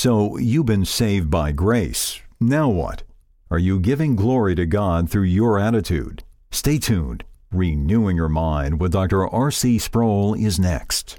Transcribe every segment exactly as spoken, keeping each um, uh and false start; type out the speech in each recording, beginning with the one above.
So, you've been saved by grace. Now what? Are you giving glory to God through your attitude? Stay tuned. Renewing Your Mind with Doctor R C Sproul is next.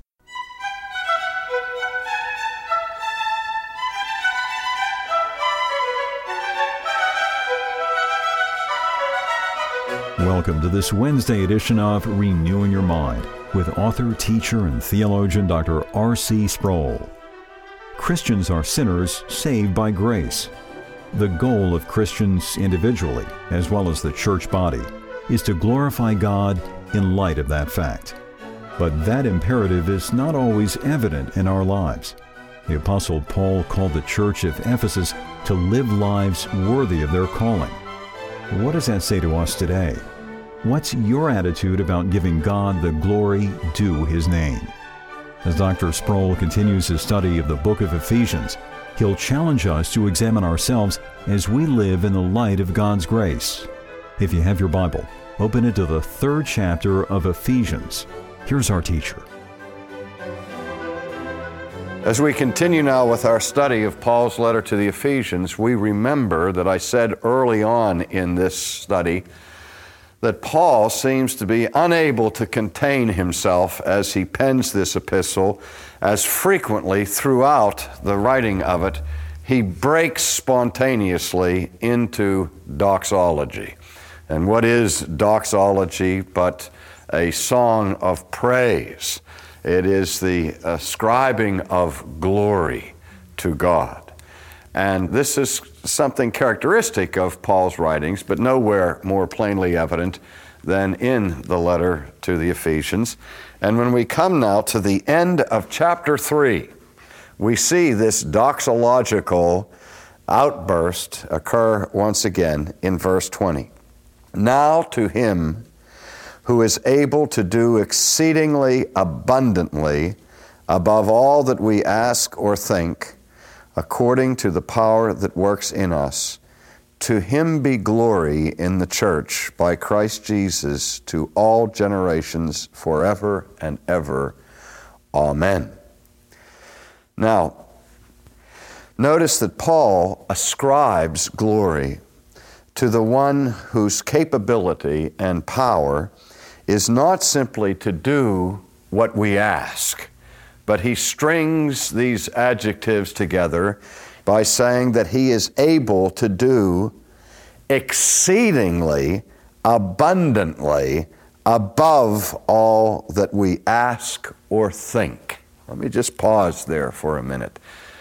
Welcome to this Wednesday edition of Renewing Your Mind with author, teacher, and theologian Doctor R C Sproul. Christians are sinners saved by grace. The goal of Christians individually, as well as the church body, is to glorify God in light of that fact. But that imperative is not always evident in our lives. The Apostle Paul called the church of Ephesus to live lives worthy of their calling. What does that say to us today? What's your attitude about giving God the glory due His name? As Doctor Sproul continues his study of the book of Ephesians, he'll challenge us to examine ourselves as we live in the light of God's grace. If you have your Bible, open it to the third chapter of Ephesians. Here's our teacher. As we continue now with our study of Paul's letter to the Ephesians, we remember that I said early on in this study that Paul seems to be unable to contain himself as he pens this epistle, as frequently throughout the writing of it, he breaks spontaneously into doxology. And what is doxology but a song of praise? It is the ascribing of glory to God. And this is something characteristic of Paul's writings, but nowhere more plainly evident than in the letter to the Ephesians. And when we come now to the end of chapter three, we see this doxological outburst occur once again in verse twenty. Now to Him who is able to do exceedingly abundantly above all that we ask or think, according to the power that works in us, to Him be glory in the church by Christ Jesus to all generations forever and ever. Amen. Now, notice that Paul ascribes glory to the one whose capability and power is not simply to do what we ask, but he strings these adjectives together by saying that He is able to do exceedingly, abundantly, above all that we ask or think. Let me just pause there for a minute.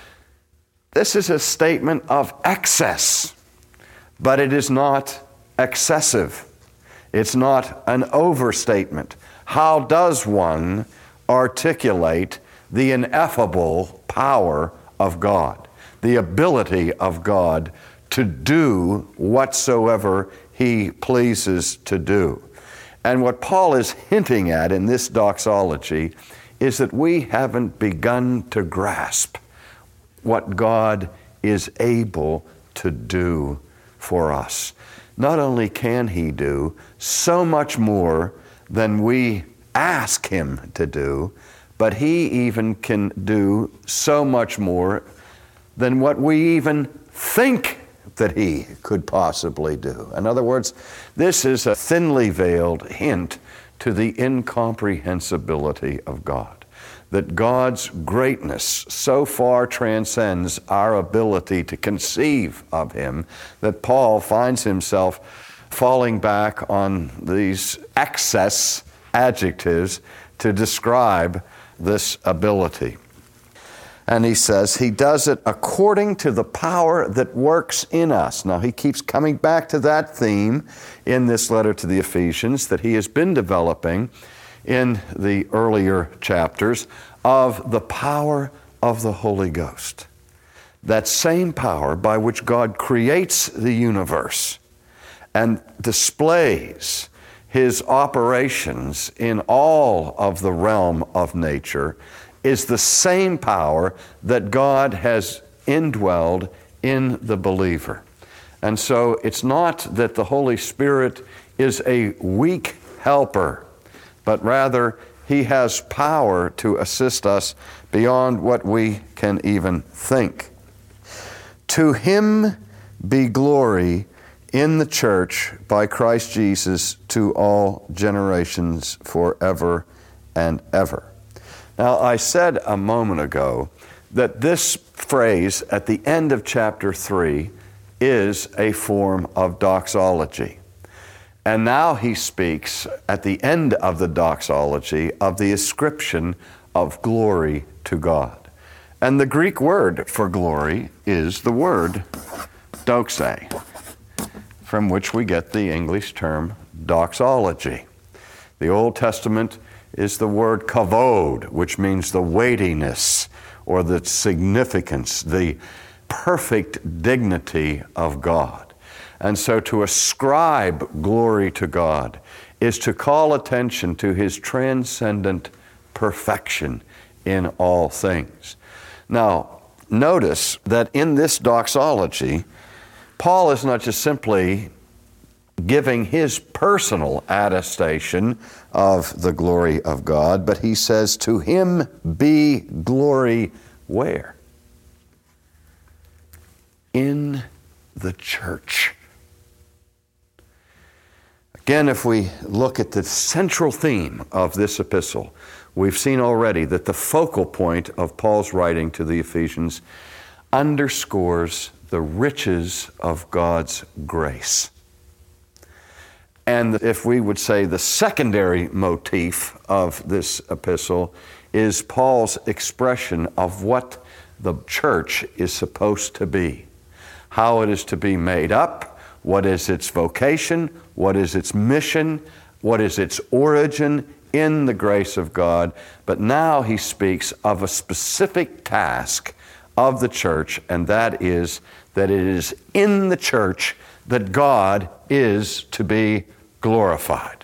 This is a statement of excess, but it is not excessive. It's not an overstatement. How does one articulate the ineffable power of God, the ability of God to do whatsoever He pleases to do? And what Paul is hinting at in this doxology is that we haven't begun to grasp what God is able to do for us. Not only can He do so much more than we ask Him to do, but He even can do so much more than what we even think that He could possibly do. In other words, this is a thinly veiled hint to the incomprehensibility of God. That God's greatness so far transcends our ability to conceive of Him that Paul finds himself falling back on these excess adjectives to describe this ability. And he says He does it according to the power that works in us. Now he keeps coming back to that theme in this letter to the Ephesians that he has been developing in the earlier chapters of the power of the Holy Ghost. That same power by which God creates the universe and displays His operations in all of the realm of nature is the same power that God has indwelled in the believer. And so it's not that the Holy Spirit is a weak helper, but rather He has power to assist us beyond what we can even think. To him be glory in the church by Christ Jesus to all generations forever and ever. Now, I said a moment ago that this phrase at the end of chapter three is a form of doxology. And now he speaks at the end of the doxology of the ascription of glory to God. And the Greek word for glory is the word doxa, from which we get the English term doxology. The Old Testament is the word kavod, which means the weightiness or the significance, the perfect dignity of God. And so to ascribe glory to God is to call attention to his transcendent perfection in all things. Now, notice that in this doxology, Paul is not just simply giving his personal attestation of the glory of God, but he says, to him be glory where? In the church. Again, if we look at the central theme of this epistle, we've seen already that the focal point of Paul's writing to the Ephesians underscores the riches of God's grace. And if we would say the secondary motif of this epistle is Paul's expression of what the church is supposed to be, how it is to be made up, what is its vocation, what is its mission, what is its origin in the grace of God. But now he speaks of a specific task of the church, and that is that it is in the church that God is to be glorified.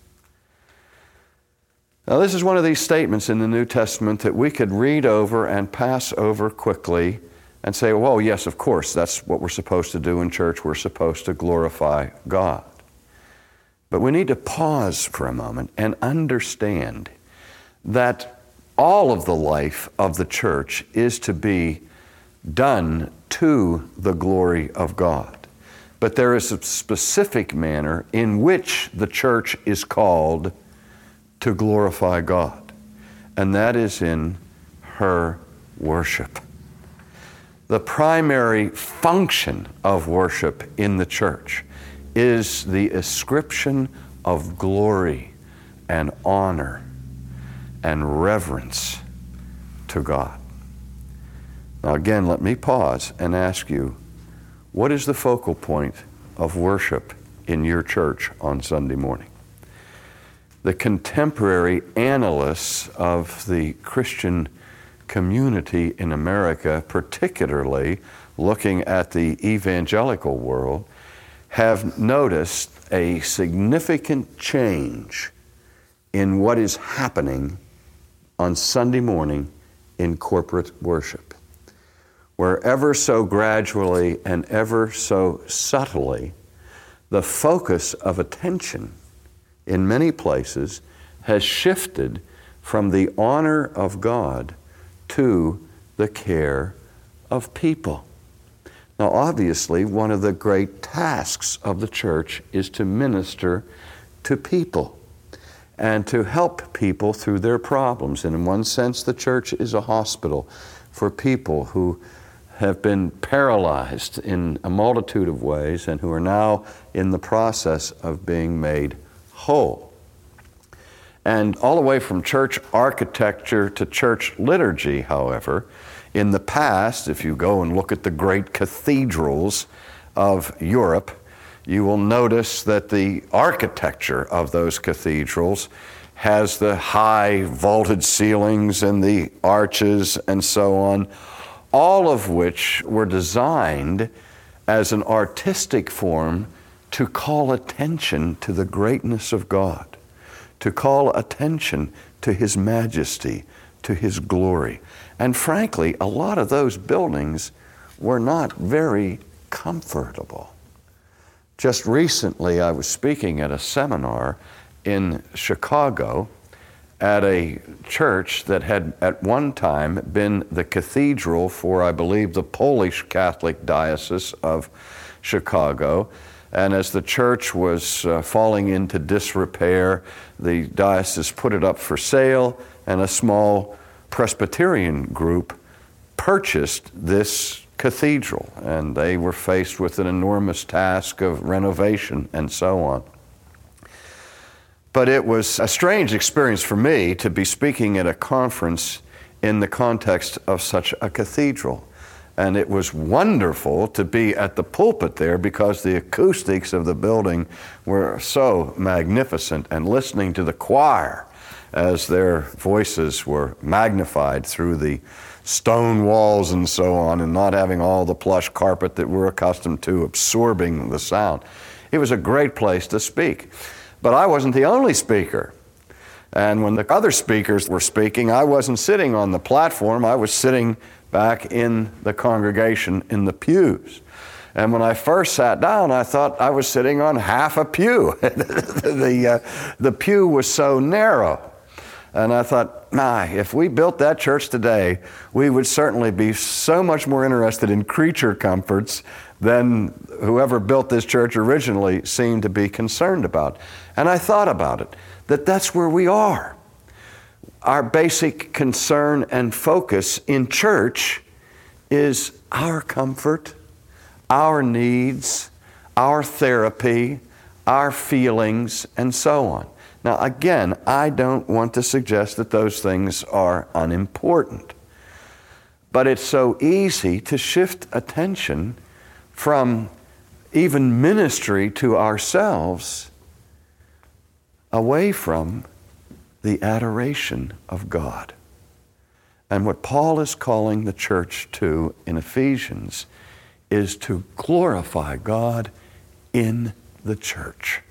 Now, this is one of these statements in the New Testament that we could read over and pass over quickly and say, well, yes, of course, that's what we're supposed to do in church. We're supposed to glorify God. But we need to pause for a moment and understand that all of the life of the church is to be done to the glory of God. But there is a specific manner in which the church is called to glorify God, and that is in her worship. The primary function of worship in the church is the ascription of glory and honor and reverence to God. Now again, let me pause and ask you, what is the focal point of worship in your church on Sunday morning? The contemporary analysts of the Christian community in America, particularly looking at the evangelical world, have noticed a significant change in what is happening on Sunday morning in corporate worship, where ever so gradually and ever so subtly, the focus of attention in many places has shifted from the honor of God to the care of people. Now, obviously, one of the great tasks of the church is to minister to people and to help people through their problems. And in one sense, the church is a hospital for people who have been paralyzed in a multitude of ways and who are now in the process of being made whole. And all the way from church architecture to church liturgy, however, in the past, if you go and look at the great cathedrals of Europe, you will notice that the architecture of those cathedrals has the high vaulted ceilings and the arches and so on, all of which were designed as an artistic form to call attention to the greatness of God, to call attention to His majesty, to His glory. And frankly, a lot of those buildings were not very comfortable. Just recently, I was speaking at a seminar in Chicago, at a church that had at one time been the cathedral for, I believe, the Polish Catholic Diocese of Chicago. And as the church was uh, falling into disrepair, the diocese put it up for sale, and a small Presbyterian group purchased this cathedral, and they were faced with an enormous task of renovation and so on. But it was a strange experience for me to be speaking at a conference in the context of such a cathedral. And it was wonderful to be at the pulpit there because the acoustics of the building were so magnificent, and listening to the choir as their voices were magnified through the stone walls and so on, and not having all the plush carpet that we're accustomed to absorbing the sound. It was a great place to speak. But I wasn't the only speaker. And when the other speakers were speaking, I wasn't sitting on the platform. I was sitting back in the congregation in the pews. And when I first sat down, I thought I was sitting on half a pew. the, uh, the pew was so narrow. And I thought, nah, if we built that church today, we would certainly be so much more interested in creature comforts than whoever built this church originally seemed to be concerned about. And I thought about it, that that's where we are. Our basic concern and focus in church is our comfort, our needs, our therapy, our feelings, and so on. Now, again, I don't want to suggest that those things are unimportant. But it's so easy to shift attention from even ministry to ourselves away from the adoration of God. And what Paul is calling the church to in Ephesians is to glorify God in the church.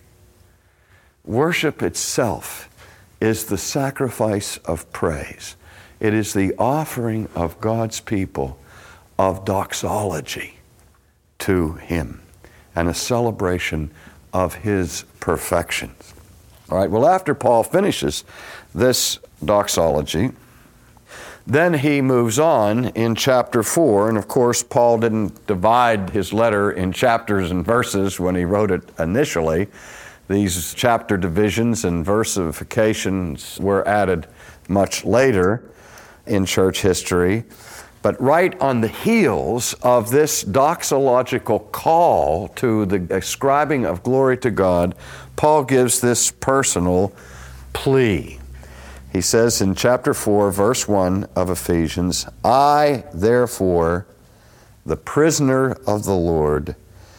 Worship itself is the sacrifice of praise. It is the offering of God's people of doxology to Him and a celebration of His perfections. All right, well, after Paul finishes this doxology, then he moves on in chapter four, and of course, Paul didn't divide his letter in chapters and verses when he wrote it initially. These chapter divisions and versifications were added much later in church history. But right on the heels of this doxological call to the ascribing of glory to God, Paul gives this personal plea. He says in chapter four, verse one of Ephesians, I, therefore, the prisoner of the Lord,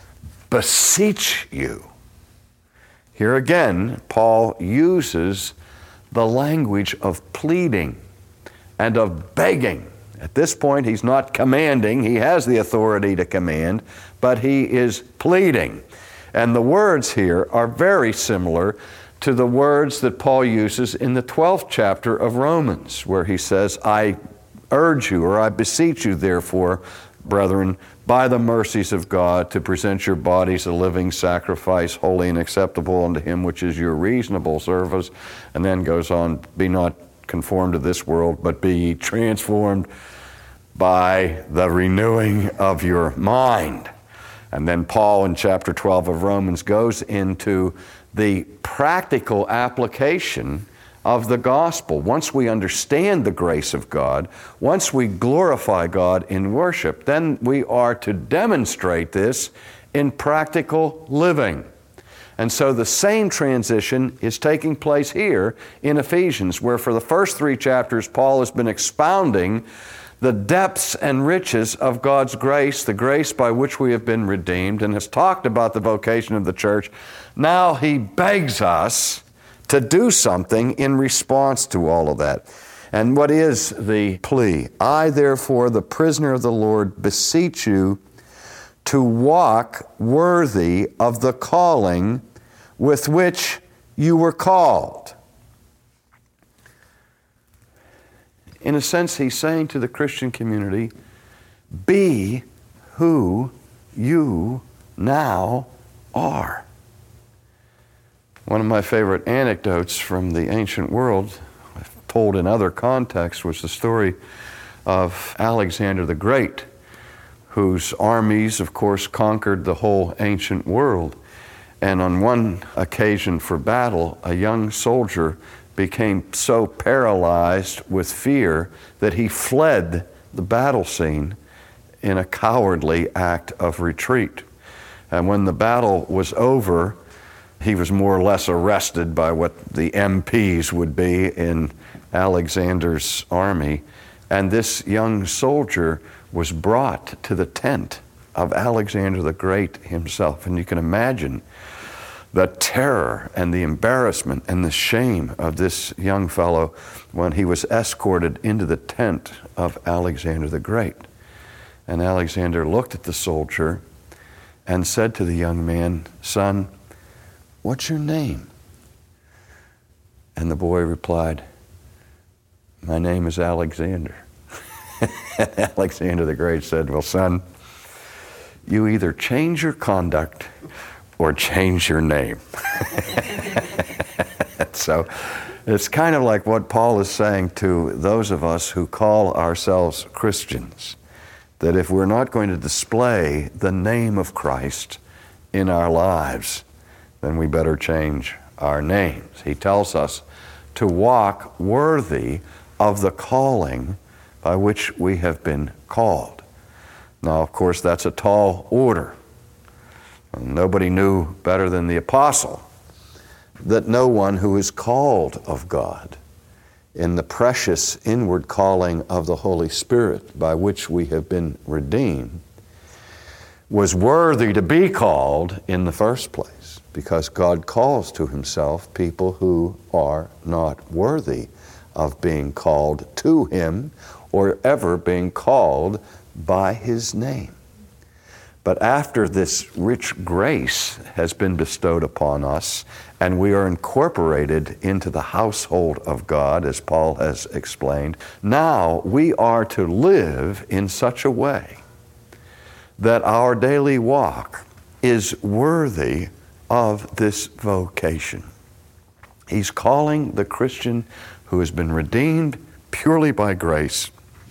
beseech you. Here again, Paul uses the language of pleading and of begging. At this point, he's not commanding. He has the authority to command, but he is pleading. And the words here are very similar to the words that Paul uses in the twelfth chapter of Romans, where he says, I urge you, or I beseech you, therefore, brethren, by the mercies of God, to present your bodies a living sacrifice, holy and acceptable unto Him, which is your reasonable service. And then goes on, be not conformed to this world, but be ye transformed by the renewing of your mind. And then Paul in chapter twelve of Romans goes into the practical application of the gospel. Once we understand the grace of God, once we glorify God in worship, then we are to demonstrate this in practical living. And so the same transition is taking place here in Ephesians, where for the first three chapters, Paul has been expounding the depths and riches of God's grace, the grace by which we have been redeemed, and has talked about the vocation of the church. Now he begs us to do something in response to all of that. And what is the plea? I, therefore, the prisoner of the Lord, beseech you to walk worthy of the calling with which you were called. In a sense, he's saying to the Christian community, be who you now are. One of my favorite anecdotes from the ancient world, told in other contexts was the story of Alexander the Great, whose armies, of course, conquered the whole ancient world. And on one occasion for battle, a young soldier became so paralyzed with fear that he fled the battle scene in a cowardly act of retreat. And when the battle was over, he was more or less arrested by what the M Ps would be in Alexander's army. And this young soldier was brought to the tent of Alexander the Great himself. And you can imagine the terror and the embarrassment and the shame of this young fellow when he was escorted into the tent of Alexander the Great. And Alexander looked at the soldier and said to the young man, "Son, what's your name?" And the boy replied, "My name is Alexander." Alexander the Great said, "Well, son, you either change your conduct or change your name." So it's kind of like what Paul is saying to those of us who call ourselves Christians, that if we're not going to display the name of Christ in our lives, then we better change our names. He tells us to walk worthy of the calling by which we have been called. Now, of course, that's a tall order. Nobody knew better than the apostle that no one who is called of God in the precious inward calling of the Holy Spirit by which we have been redeemed was worthy to be called in the first place, because God calls to himself people who are not worthy of being called to him or ever being called by his name. But after this rich grace has been bestowed upon us and we are incorporated into the household of God, as Paul has explained, now we are to live in such a way that our daily walk is worthy of this vocation. He's calling the Christian who has been redeemed purely by grace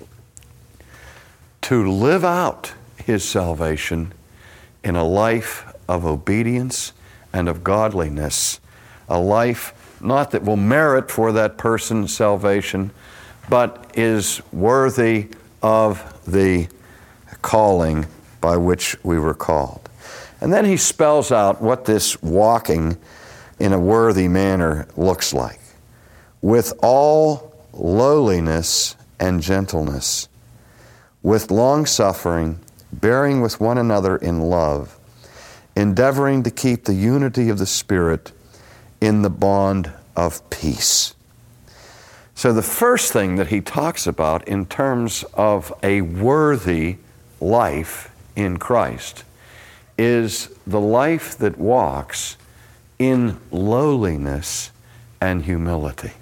to live out his salvation in a life of obedience and of godliness, a life not that will merit for that person's salvation, but is worthy of the calling by which we were called. And then he spells out what this walking in a worthy manner looks like. With all lowliness and gentleness, with long-suffering, bearing with one another in love, endeavoring to keep the unity of the Spirit in the bond of peace. So the first thing that he talks about in terms of a worthy life in Christ is the life that walks in lowliness and humility.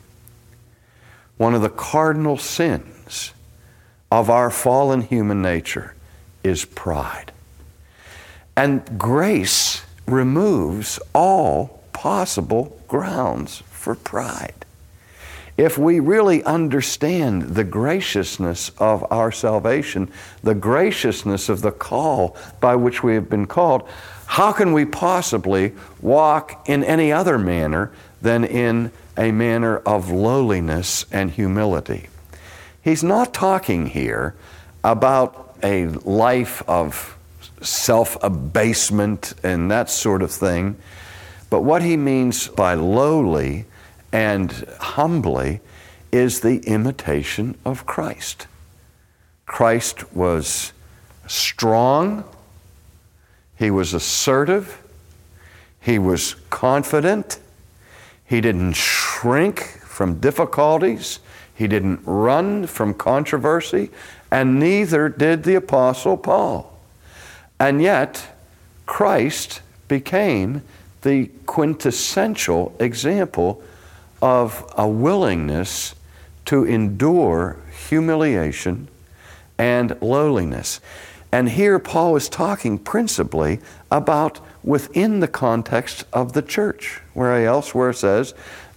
One of the cardinal sins of our fallen human nature is pride. And grace removes all possible grounds for pride. If we really understand the graciousness of our salvation, the graciousness of the call by which we have been called, how can we possibly walk in any other manner than in a manner of lowliness and humility? He's not talking here about a life of self-abasement and that sort of thing, but what he means by lowly and humbly is the imitation of Christ. Christ was strong, he was assertive, he was confident, he didn't shrink from difficulties, he didn't run from controversy, and neither did the Apostle Paul. And yet, Christ became the quintessential example of a willingness to endure humiliation and lowliness. And here Paul is talking principally about within the context of the church, where he elsewhere says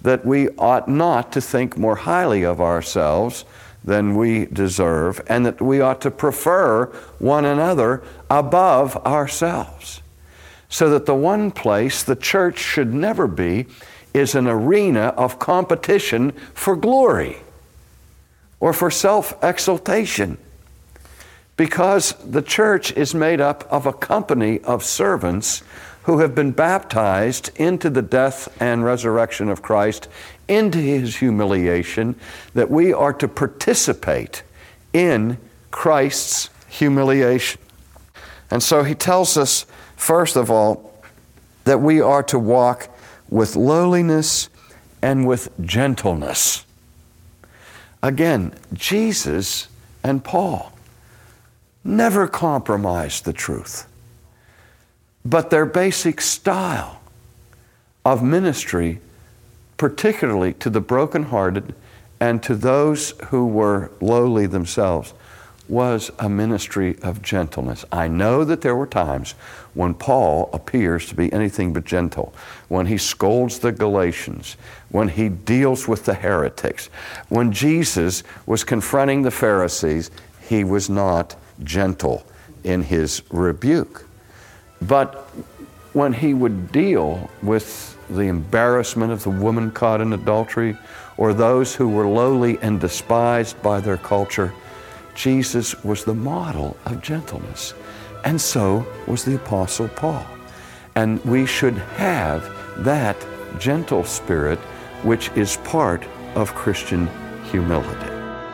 that we ought not to think more highly of ourselves than we deserve, and that we ought to prefer one another above ourselves. So that the one place the church should never be is an arena of competition for glory or for self-exaltation. Because the church is made up of a company of servants who have been baptized into the death and resurrection of Christ, into His humiliation, that we are to participate in Christ's humiliation. And so he tells us, first of all, that we are to walk with lowliness and with gentleness. Again, Jesus and Paul never compromised the truth. But their basic style of ministry, particularly to the brokenhearted and to those who were lowly themselves, was a ministry of gentleness. I know that there were times when Paul appears to be anything but gentle, when he scolds the Galatians, when he deals with the heretics. When Jesus was confronting the Pharisees, he was not gentle in his rebuke. But when he would deal with the embarrassment of the woman caught in adultery, or those who were lowly and despised by their culture, Jesus was the model of gentleness. And so was the Apostle Paul. And we should have that gentle spirit, which is part of Christian humility.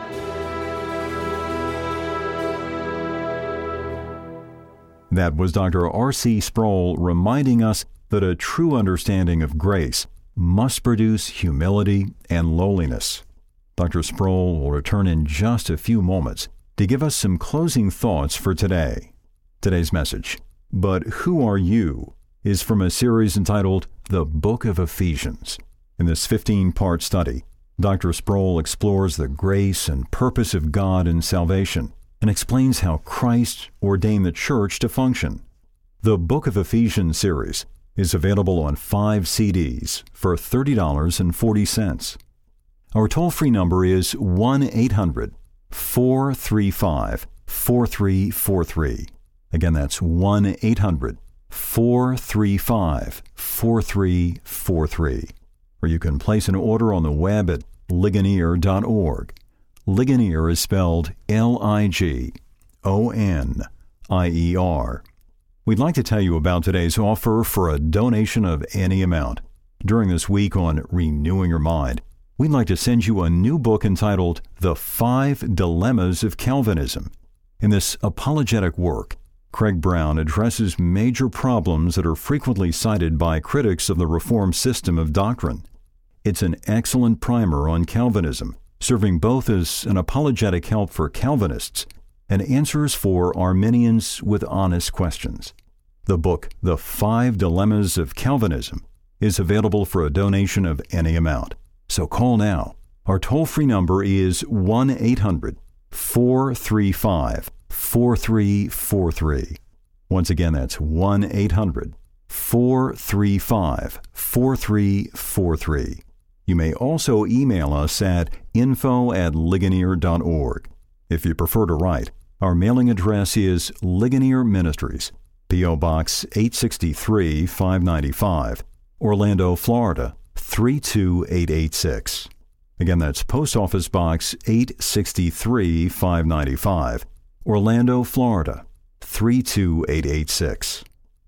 That was Doctor R C Sproul reminding us that a true understanding of grace must produce humility and lowliness. Doctor Sproul will return in just a few moments to give us some closing thoughts for today. Today's message, But Who Are You?, is from a series entitled The Book of Ephesians. In this fifteen-part study, Doctor Sproul explores the grace and purpose of God in salvation and explains how Christ ordained the church to function. The Book of Ephesians series is available on five C Ds for thirty dollars and forty cents. Our toll-free number is one eight hundred, four three five, four three four three. Again, that's one eight hundred, four three five, four three four three. Or you can place an order on the web at ligonier dot org. Ligonier is spelled L I G O N I E R. We'd like to tell you about today's offer for a donation of any amount. During this week on Renewing Your Mind, we'd like to send you a new book entitled The Five Dilemmas of Calvinism. In this apologetic work, Craig Brown addresses major problems that are frequently cited by critics of the Reformed system of doctrine. It's an excellent primer on Calvinism, serving both as an apologetic help for Calvinists and answers for Arminians with honest questions. The book, The Five Dilemmas of Calvinism, is available for a donation of any amount. So call now. Our toll-free number is one eight hundred, four three five, four three four three. Once again, that's one eight hundred, four three five, four three four three. You may also email us at info at ligonier dot org. If you prefer to write, our mailing address is Ligonier Ministries, P O Box eight sixty-three, five ninety-five, Orlando, Florida, three two eight eight six. Again, that's Post Office Box eight sixty-three, five ninety-five, Orlando, Florida, three two eight eight six.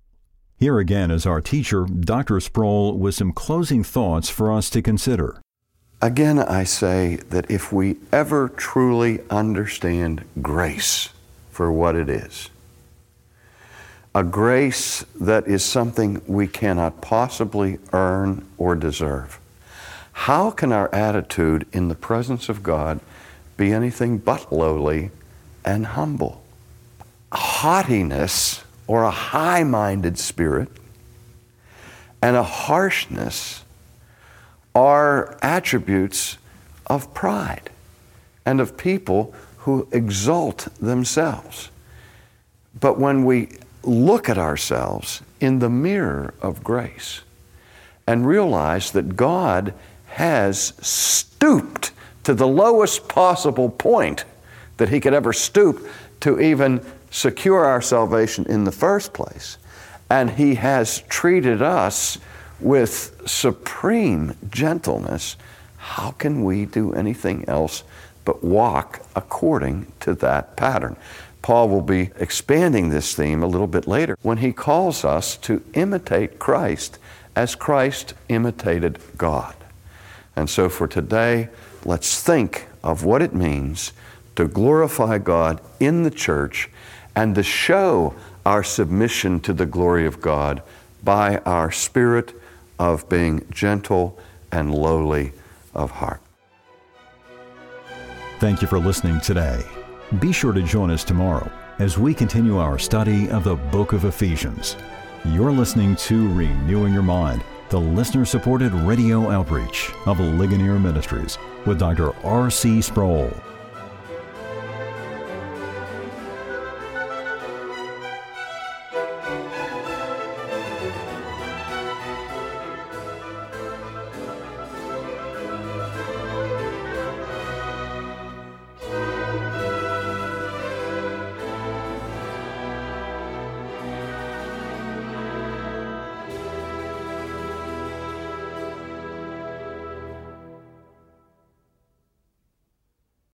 Here again is our teacher, Doctor Sproul, with some closing thoughts for us to consider. Again, I say that if we ever truly understand grace for what it is, a grace that is something we cannot possibly earn or deserve, how can our attitude in the presence of God be anything but lowly and humble? Haughtiness or a high-minded spirit and a harshness are attributes of pride and of people who exalt themselves. But when we look at ourselves in the mirror of grace and realize that God has stooped to the lowest possible point that he could ever stoop to even secure our salvation in the first place. And he has treated us with supreme gentleness. How can we do anything else but walk according to that pattern? Paul will be expanding this theme a little bit later when he calls us to imitate Christ as Christ imitated God. And so for today, let's think of what it means to glorify God in the church and to show our submission to the glory of God by our spirit of being gentle and lowly of heart. Thank you for listening today. Be sure to join us tomorrow as we continue our study of the book of Ephesians. You're listening to Renewing Your Mind, the listener-supported radio outreach of Ligonier Ministries with Doctor R C Sproul.